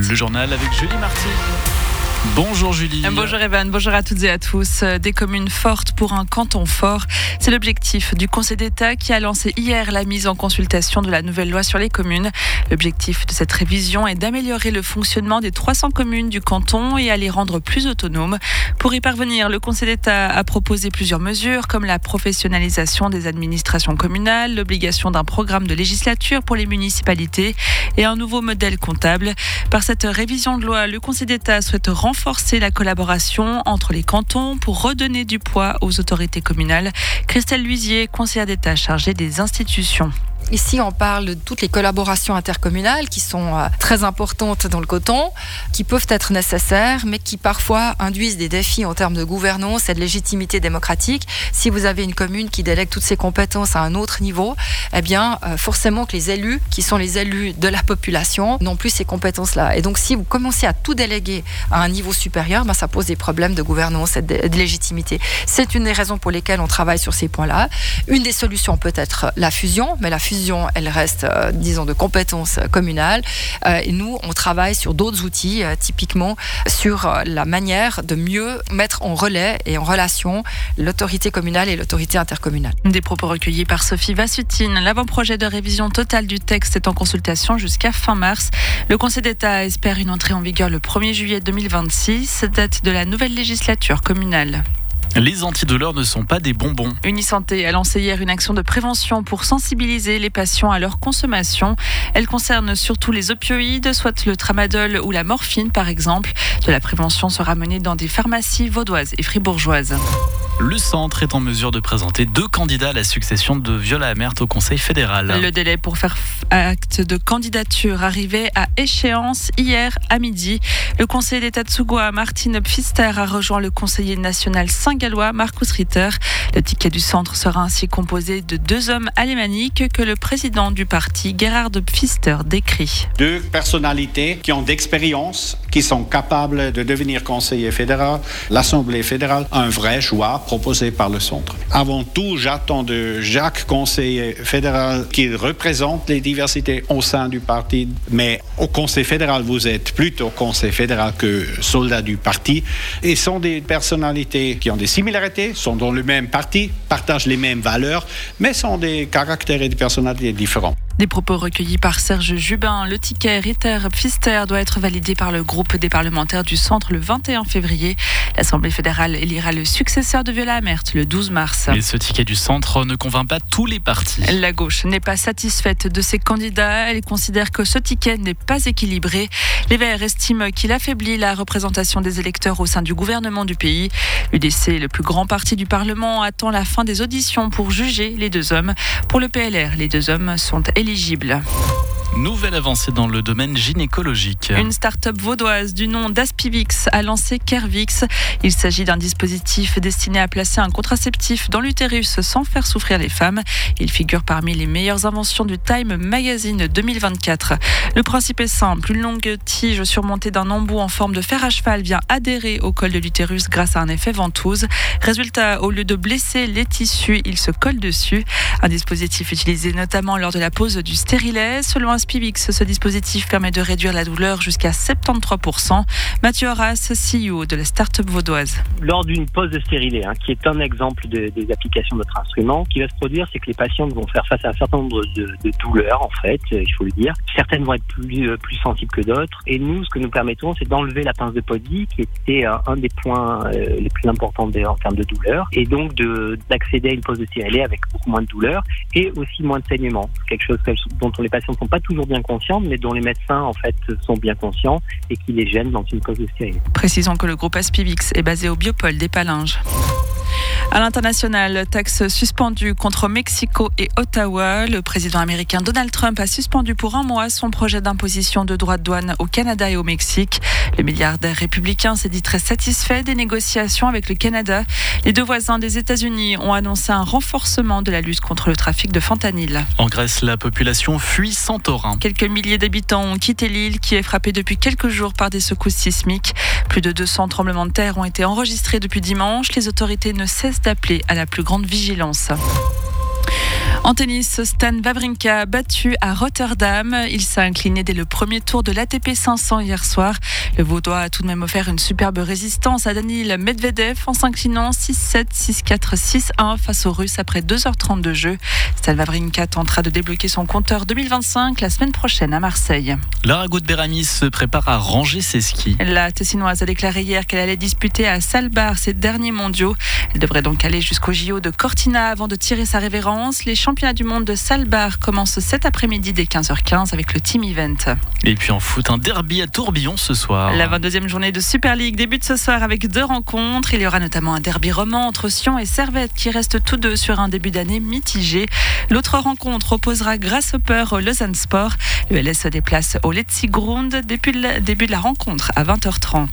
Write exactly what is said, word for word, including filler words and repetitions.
Le journal avec Julie Marty. Bonjour Julie. Bonjour Evan, bonjour à toutes et à tous. Des communes fortes pour un canton fort. C'est l'objectif du Conseil d'État qui a lancé hier la mise en consultation de la nouvelle loi sur les communes. L'objectif de cette révision est d'améliorer le fonctionnement des trois cents communes du canton et à les rendre plus autonomes. Pour y parvenir, le Conseil d'État a proposé plusieurs mesures comme la professionnalisation des administrations communales, l'obligation d'un programme de législature pour les municipalités et un nouveau modèle comptable. Par cette révision de loi, le Conseil d'État souhaite renforcer renforcer la collaboration entre les cantons pour redonner du poids aux autorités communales. Christelle Luisier, conseillère d'État chargée des institutions. Ici, on parle de toutes les collaborations intercommunales qui sont euh, très importantes dans le canton, qui peuvent être nécessaires, mais qui parfois induisent des défis en termes de gouvernance et de légitimité démocratique. Si vous avez une commune qui délègue toutes ses compétences à un autre niveau, eh bien, euh, forcément que les élus, qui sont les élus de la population, n'ont plus ces compétences-là. Et donc, si vous commencez à tout déléguer à un niveau supérieur, ben, ça pose des problèmes de gouvernance et de, de légitimité. C'est une des raisons pour lesquelles on travaille sur ces points-là. Une des solutions peut être la fusion, mais la fusion elle reste, euh, disons, de compétences communales. Euh, et nous, on travaille sur d'autres outils, euh, typiquement sur euh, la manière de mieux mettre en relais et en relation l'autorité communale et l'autorité intercommunale. Des propos recueillis par Sophie Vassutine. L'avant-projet de révision totale du texte est en consultation jusqu'à fin mars. Le Conseil d'État espère une entrée en vigueur le premier juillet deux mille vingt-six, date de la nouvelle législature communale. Les antidouleurs ne sont pas des bonbons. Unisanté a lancé hier une action de prévention pour sensibiliser les patients à leur consommation. Elle concerne surtout les opioïdes, soit le tramadol ou la morphine par exemple. De la prévention sera menée dans des pharmacies vaudoises et fribourgeoises. Le centre est en mesure de présenter deux candidats à la succession de Viola Amert au Conseil fédéral. Le délai pour faire acte de candidature arrivait à échéance hier à midi. Le conseiller d'État de Tsugoa, Martine Pfister, a rejoint le conseiller national saint-gallois, Marcus Ritter. Le ticket du centre sera ainsi composé de deux hommes alémaniques que le président du parti, Gerhard Pfister, décrit. Deux personnalités qui ont d'expérience, qui sont capables de devenir conseiller fédéral. L'Assemblée fédérale a un vrai choix proposé par le centre. Avant tout, j'attends de Jacques, conseiller fédéral, qu'il représente les diversités au sein du parti. Mais au Conseil fédéral, vous êtes plutôt conseil fédéral que soldat du parti. Et sont des personnalités qui ont des similarités, sont dans le même parti, partagent les mêmes valeurs, mais sont des caractères et des personnalités différents. Des propos recueillis par Serge Jubin. Le ticket Ritter-Pfister doit être validé par le groupe des parlementaires du centre le vingt et un février. L'Assemblée fédérale élira le successeur de Viola Amert le douze mars. Mais ce ticket du centre ne convainc pas tous les partis. La gauche n'est pas satisfaite de ses candidats. Elle considère que ce ticket n'est pas équilibré. Les Verts estiment qu'il affaiblit la représentation des électeurs au sein du gouvernement du pays. L'U D C, le plus grand parti du Parlement, attend la fin des auditions pour juger les deux hommes. Pour le P L R, les deux hommes sont éligibles. Nouvelle avancée dans le domaine gynécologique. Une start-up vaudoise du nom d'Aspivix a lancé Kervix. Il s'agit d'un dispositif destiné à placer un contraceptif dans l'utérus sans faire souffrir les femmes. Il figure parmi les meilleures inventions du Time Magazine deux mille vingt-quatre. Le principe est simple. Une longue tige surmontée d'un embout en forme de fer à cheval vient adhérer au col de l'utérus grâce à un effet ventouse. Résultat, au lieu de blesser les tissus, il se colle dessus. Un dispositif utilisé notamment lors de la pose du stérilet. Selon Aspivix, ce dispositif permet de réduire la douleur jusqu'à soixante-treize pour cent. Mathieu Horace, C E O de la start-up vaudoise. Lors d'une pose de stérilet, hein, qui est un exemple de, des applications de notre instrument, ce qui va se produire, c'est que les patientes vont faire face à un certain nombre de, de douleurs, en fait, il faut le dire. Certaines vont être plus, euh, plus sensibles que d'autres. Et nous, ce que nous permettons, c'est d'enlever la pince de Podi, qui était euh, un des points euh, les plus importants de, en termes de douleur, et donc de, d'accéder à une pose de stérilet avec beaucoup moins de douleur et aussi moins de saignement. Quelque chose dont les patients ne sont pas toujours bien conscientes, mais dont les médecins, en fait, sont bien conscients et qui les gênent dans une pose de stérilet. Précisons que le groupe Aspivix est basé au Biopôle des Palinges. À l'international, taxe suspendue contre Mexico et Ottawa. Le président américain Donald Trump a suspendu pour un mois son projet d'imposition de droits de douane au Canada et au Mexique. Le milliardaire républicain s'est dit très satisfait des négociations avec le Canada. Les deux voisins des États-Unis ont annoncé un renforcement de la lutte contre le trafic de fentanyl. En Grèce, la population fuit Santorin. Quelques milliers d'habitants ont quitté l'île qui est frappée depuis quelques jours par des secousses sismiques. Plus de deux cents tremblements de terre ont été enregistrés depuis dimanche. Les autorités ne cessent d'appeler à la plus grande vigilance. En tennis, Stan Wawrinka battu à Rotterdam. Il s'est incliné dès le premier tour de l'A T P cinq cents hier soir. Le Vaudois a tout de même offert une superbe résistance à Daniil Medvedev en s'inclinant six sept, six quatre, six un face aux Russes après deux heures trente de jeu. Stan Wawrinka tentera de débloquer son compteur deux mille vingt-cinq la semaine prochaine à Marseille. Lara Goude-Béramis se prépare à ranger ses skis. La Tessinoise a déclaré hier qu'elle allait disputer à Svalbard ses derniers mondiaux. Elle devrait donc aller jusqu'au J O de Cortina avant de tirer sa révérence. Les championnats du monde de Svalbard commencent cet après-midi dès quinze heures quinze avec le Team Event. Et puis en foot, un derby à Tourbillon ce soir. La vingt-deuxième journée de Super League débute ce soir avec deux rencontres. Il y aura notamment un derby roman entre Sion et Servette qui restent tous deux sur un début d'année mitigé. L'autre rencontre opposera Grasshopper au Lausanne Sport. Le L S se déplace au Letzigrund. Début de la rencontre à vingt heures trente.